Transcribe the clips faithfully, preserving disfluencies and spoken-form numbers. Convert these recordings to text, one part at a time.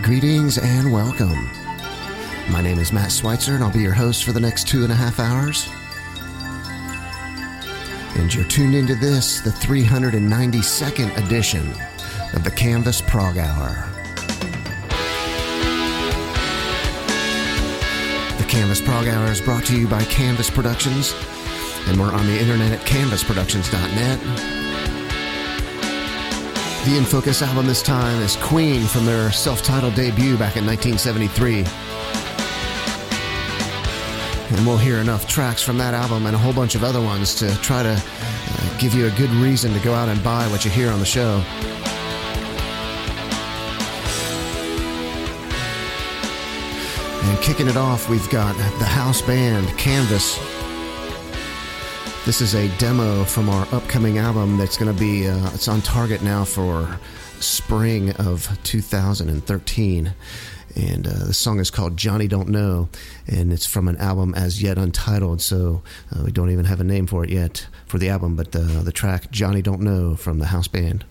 Greetings and welcome. My name is Matt Schweitzer, and I'll be your host for the next two and a half hours. And you're tuned into this, the three hundred ninety-second edition of the Canvas Prog Hour. The Canvas Prog Hour is brought to you by Canvas Productions, and we're on the internet at canvas productions dot net. The In Focus album this time is Queen from their self-titled debut back in nineteen seventy-three. And we'll hear enough tracks from that album and a whole bunch of other ones to try to uh, give you a good reason to go out and buy what you hear on the show. And kicking it off, we've got the house band Canvas. This is a demo from our upcoming album that's going to be, uh, it's on target now for spring of two thousand thirteen. And uh, the song is called Johnny Don't Know, and it's from an album as yet untitled, so uh, we don't even have a name for it yet for the album, but the, the track Johnny Don't Know from the house band.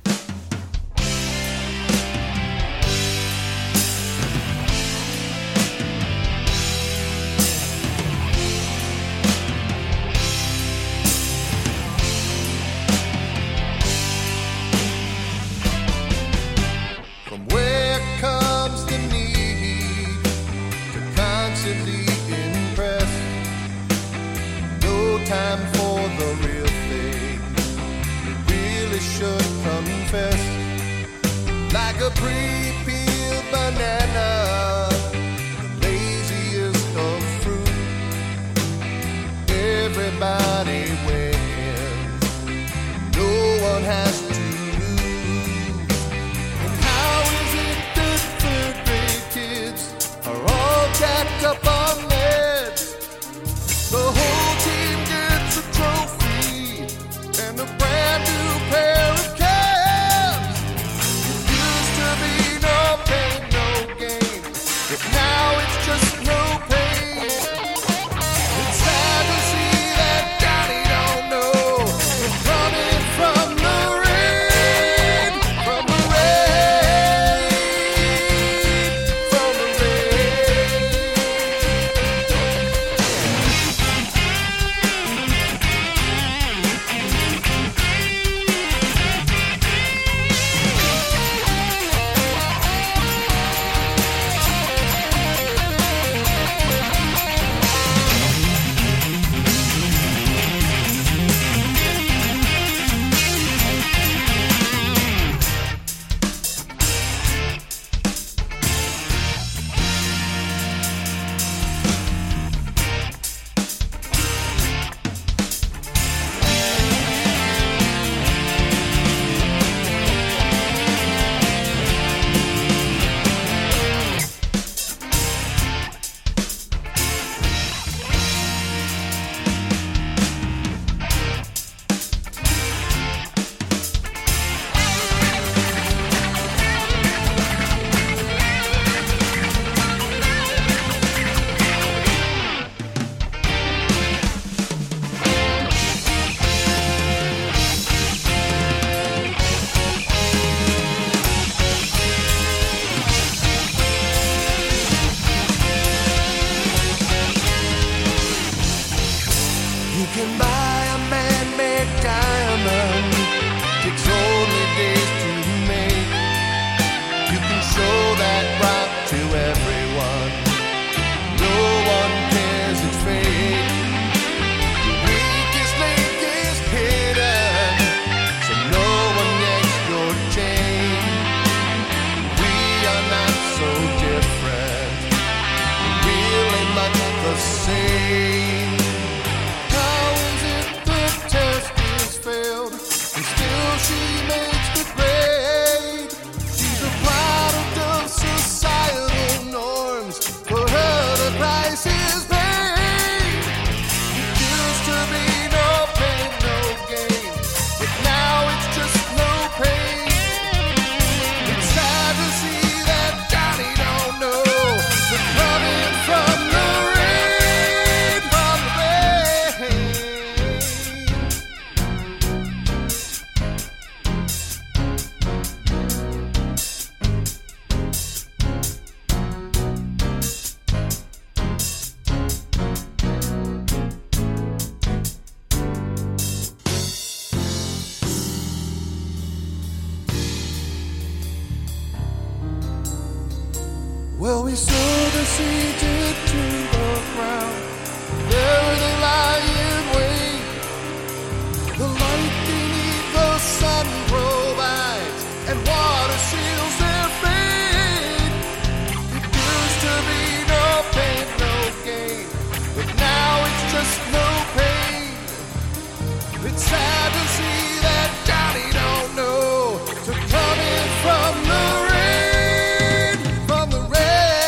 Well, we sow the seeds into the ground. There they lie in wait. The light beneath the sun provides, and water seals their fate. It used to be no pain, no gain, but now it's just no pain. It's sad to see that Johnny don't know to come in from the rain, from the rain.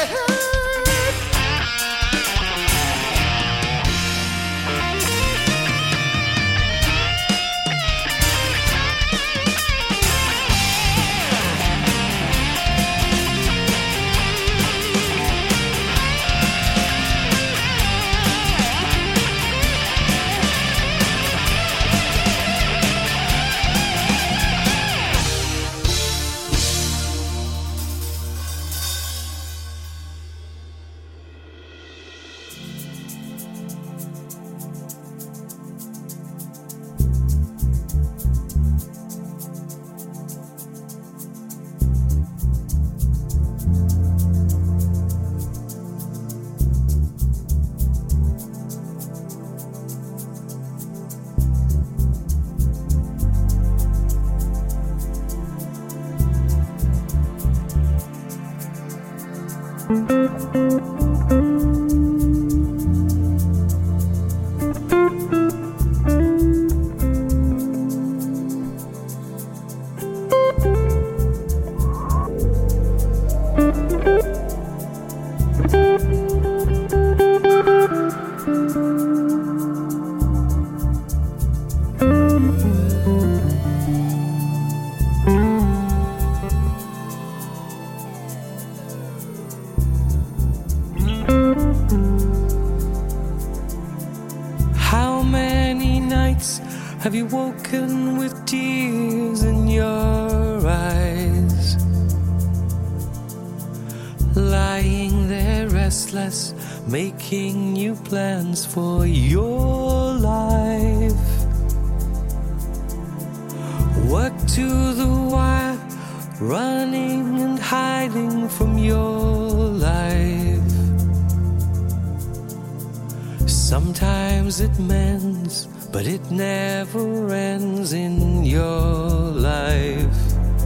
Have you woken with tears in your eyes? Lying there restless, making new plans for your life. Work to the wire, running and hiding from your life. Sometimes it mends, but it never ends in your life.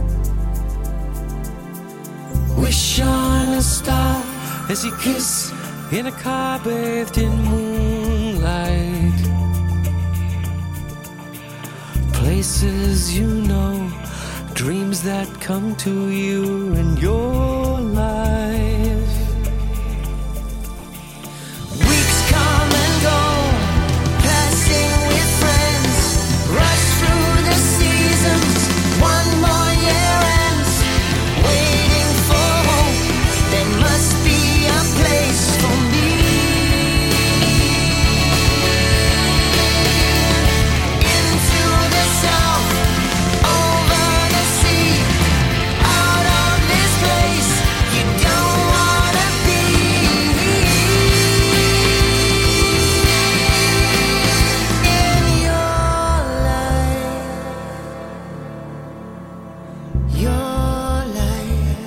Wish on a star as you kiss in a car bathed in moonlight. Places you know, dreams that come to you in your life. Weeks come and go, passing with friends, rush through the seasons, one more year ends, waiting for hope, there must be a place for me. Into the south, over the sea, out of this place you don't wanna be. In your life, your life.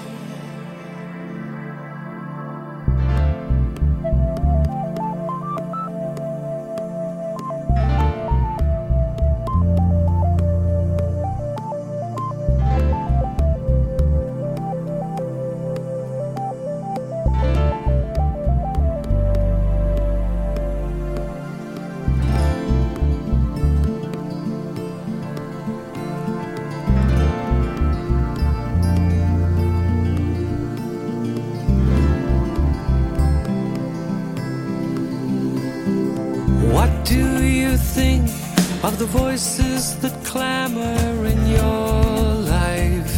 What do you think of the voices that clamor in your life?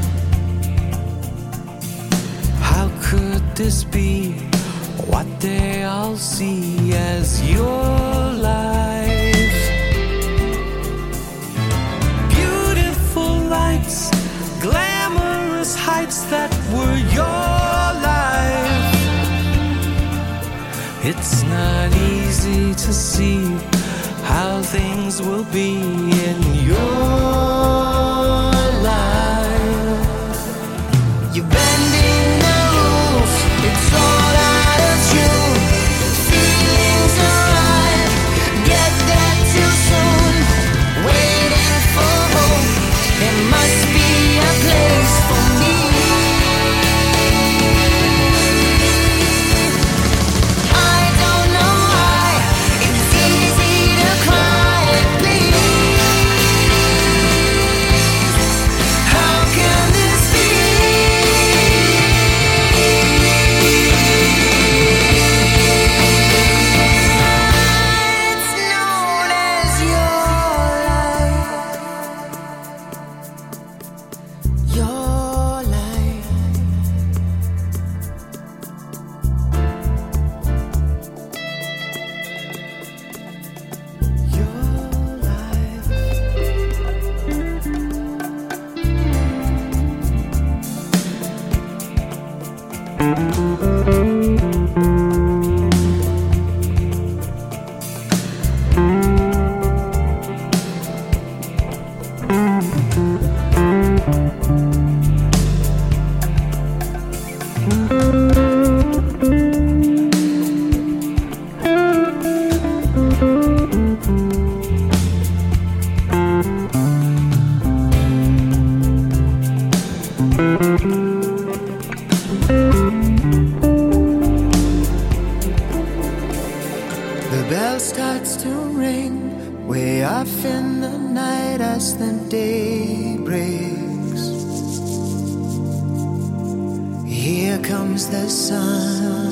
How could this be what they all see as your life? Beautiful lights, glamorous heights that were your life. It's not easy to see how things will be in your life. You're bending the rules, The bell starts to ring way off in the night as the day breaks. Here comes the sun.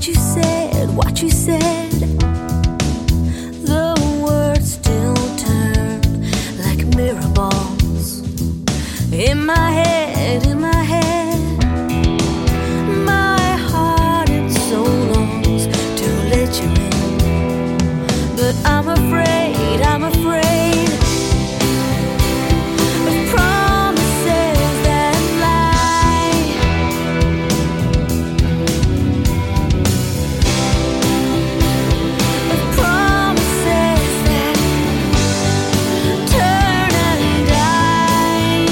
you said, what you said. The words still turn like mirror balls in my head, in my head. My heart it so longs to let you in, but I'm afraid, I'm afraid of promises that lie, of promises that turn and die.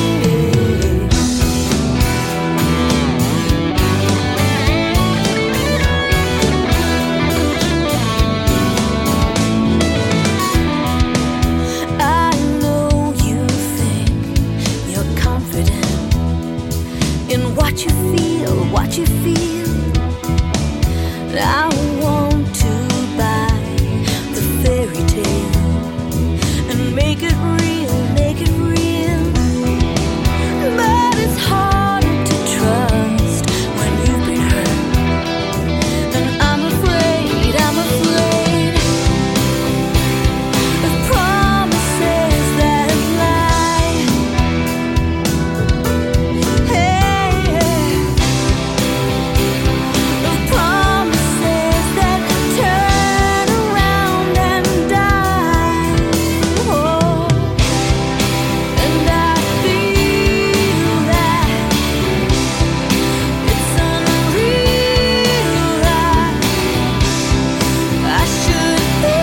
I know you think you're confident in what you feel, what you feel. I want to buy the fairy tale and make it real, make it real. But it's hard to trust when you've been hurt, and I'm afraid, I'm afraid of promises that lie. Hey, of promises that turn around and die. Oh, and I feel that it's unreal that I should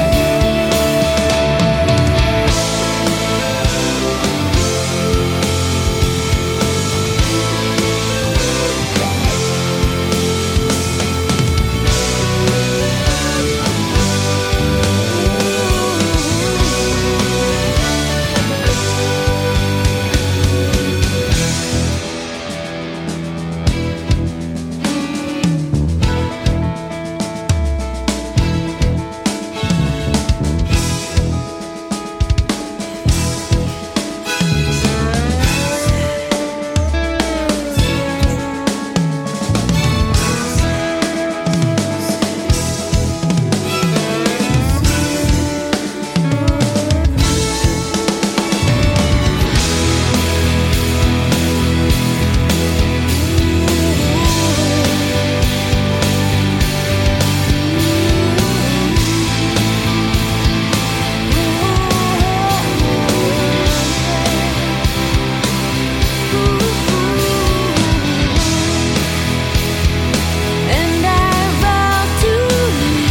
and I vow to you,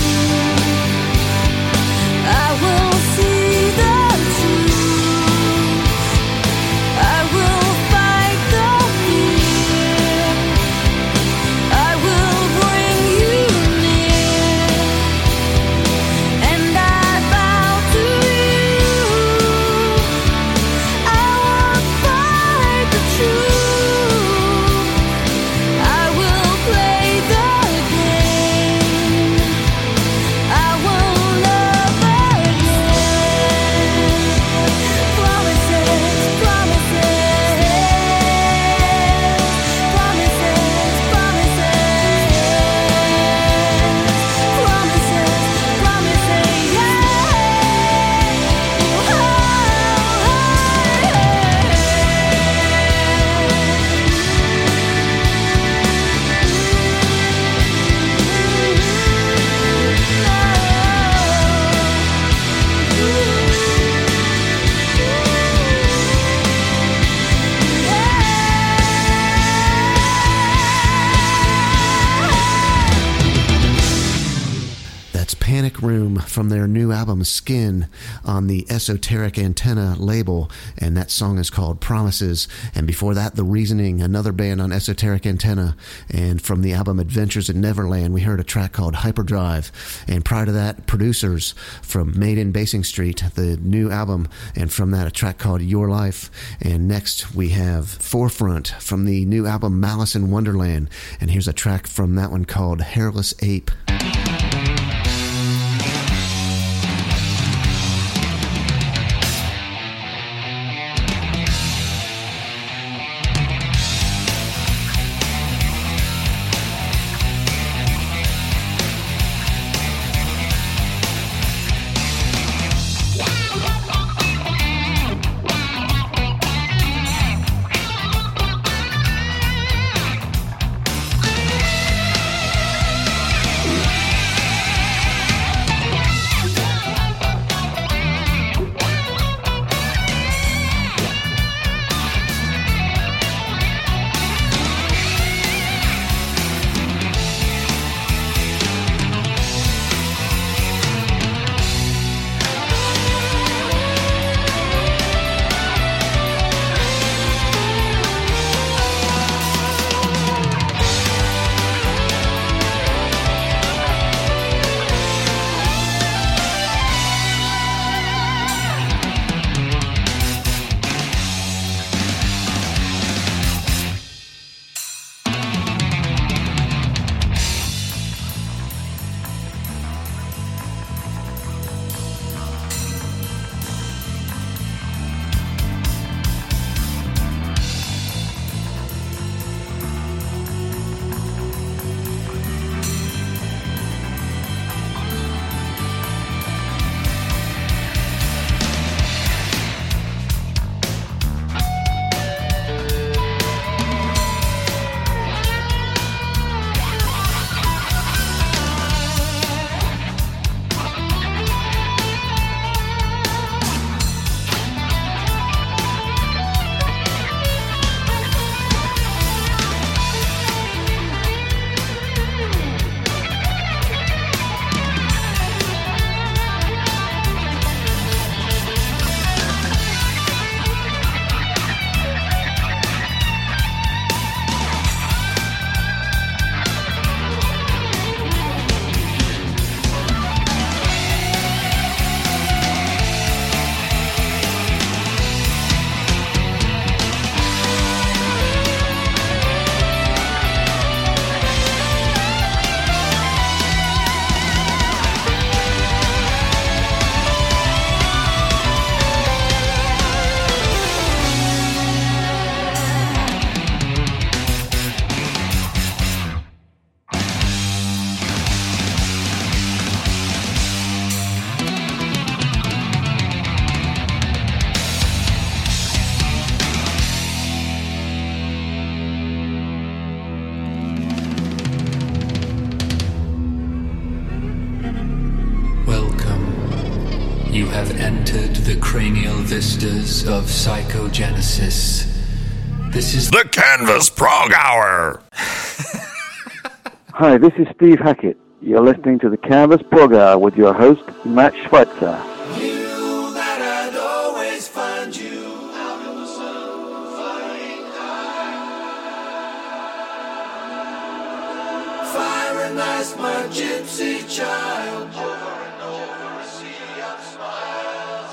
I will see the truth. I will fight the fear. I will bring you near, and I vow to you, I will fight the truth. I will play the game. I will love again. Promises, promises, promises, promises, promises, promises, That's Panic Room from their new album Skin on the Esoteric Antenna label, and that song is called Promises. And before that, The Reasoning, another band on Esoteric Antenna, and from the album Adventures in Neverland, we heard a track called Hyperdrive. And prior to that, Producers from Made in Basing Street, the new album, and from that, a track called Your Life. And next, we have Forefront from the new album Malice in Wonderland, and here's a track from that one called Hairless Ape. You have entered the cranial vistas of psychogenesis. This is the Canvas Prog Hour. Hi, this is Steve Hackett. You're listening to the Canvas Prog Hour with your host, Matt Schweitzer. Knew that I'd always find you out in the sun, flying high. Fire and ice, my gypsy child. Over and over, a sea of smiles.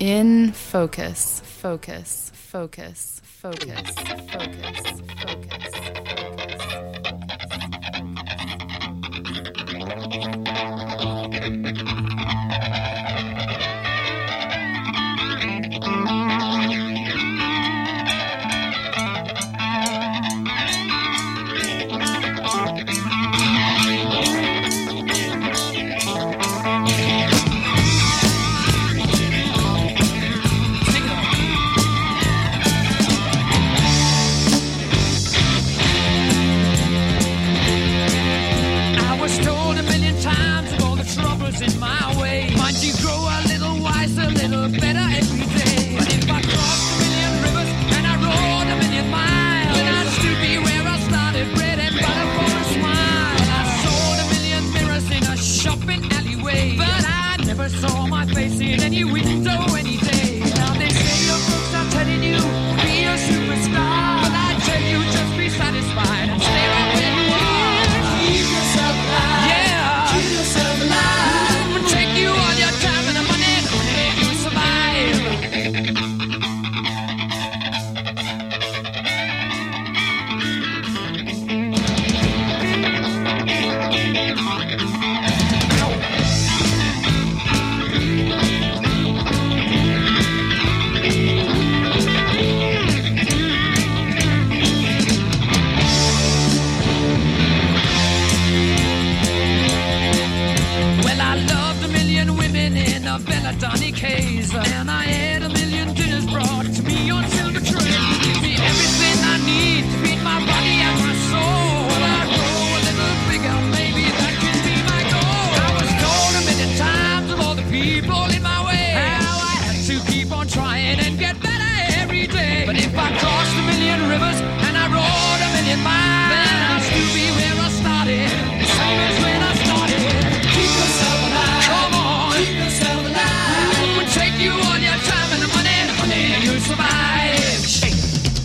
In focus, focus, focus, focus, focus, focus. In my way, might you grow a little wiser, a little better every day. But if I crossed a million rivers and I rode a million miles, then I'd still be where I started, bread and butter for a smile. I sold a million mirrors in a shopping alleyway, but I never saw my face in any window any day. Now they say your books are telling you be a superstar, but I tell you just be satisfied and stay right where you are. Keep yourself alive. Yeah. Keep yourself alive. Take you all your time and the money, the money you survive. Well, I loved a million women in a Belladonna case, and I had a million dinners brought to me on silver tray. Give me everything I need to feed my body and my soul. Well, I grow a little bigger, maybe that can be my goal. I was told a million times of all the people in my way how I had to keep on trying and get better every day. But if I crossed a million rivers and I rode a million miles, then I'd still be where I started, the same as when I started. Keep yourself alive. Come on. Keep yourself alive. We'll take you all your time and the money, the money you survive. Shake.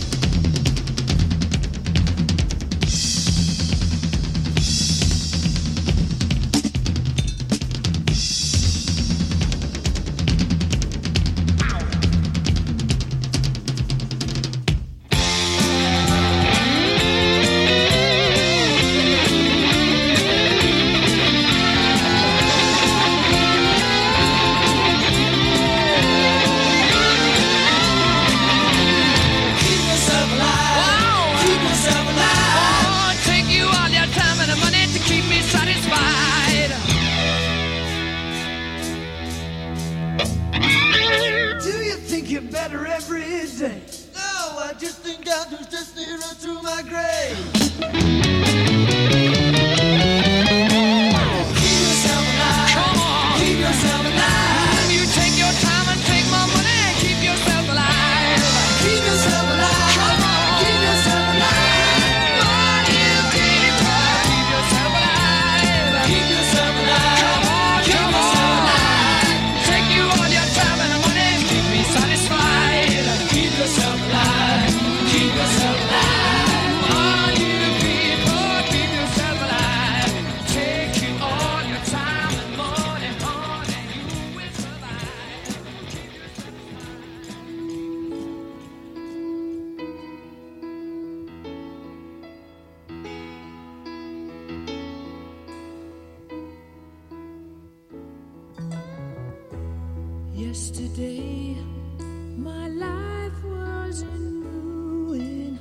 Yesterday, my life was in ruin.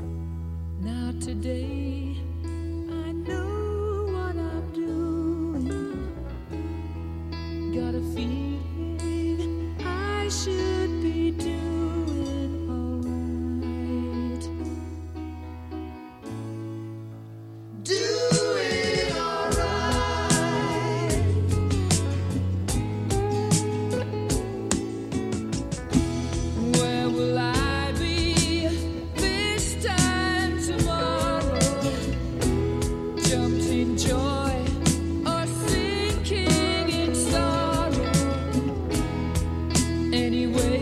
Now today, I know what I'm doing. Got a feeling I should be doing alright. Doing alright. Where will I be this time tomorrow? Jumped in joy or sinking in sorrow. Anyway,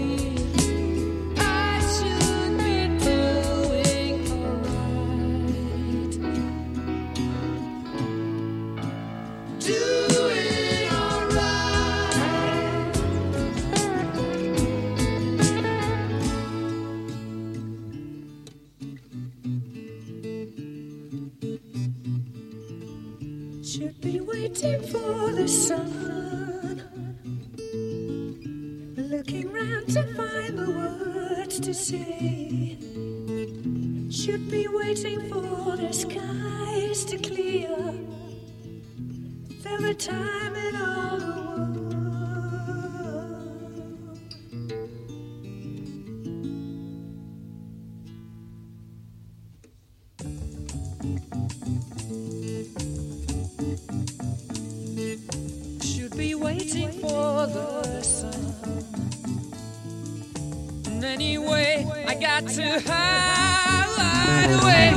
words to say. Should be waiting for the skies to clear. There a time in all the world. Should be waiting for the sun. And anyway, I got to hide away.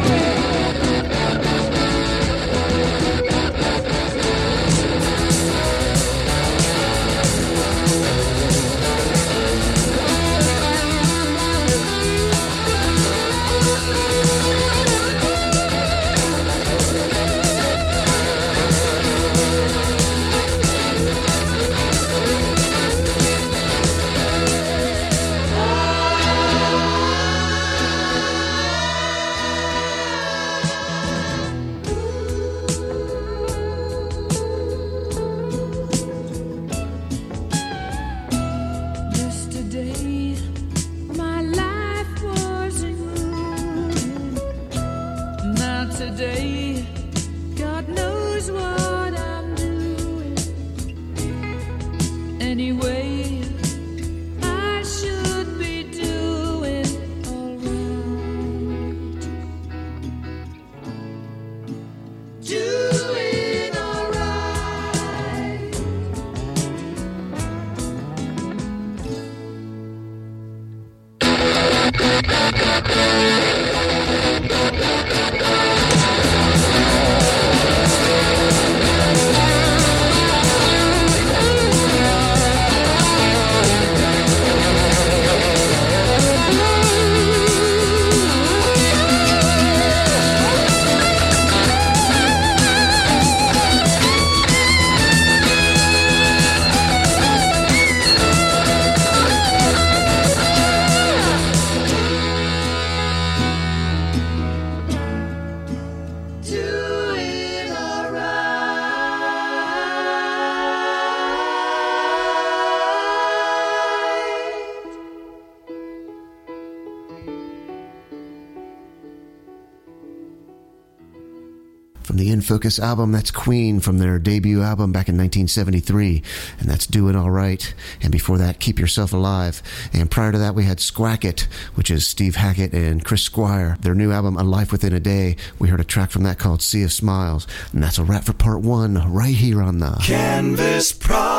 Yesterday, my life was in ruin. Now today, God knows what I'm doing. Anyway, I should be doing alright. Doing alright. Doing alright. From the In Focus album, that's Queen from their debut album back in nineteen seventy-three, and that's Doing All Right. And before that, Keep Yourself Alive. And prior to that, we had Squack It, which is Steve Hackett and Chris Squire. Their new album, A Life Within a Day, we heard a track from that called Sea of Smiles. And that's a wrap for part one, right here on the Canvas Pro.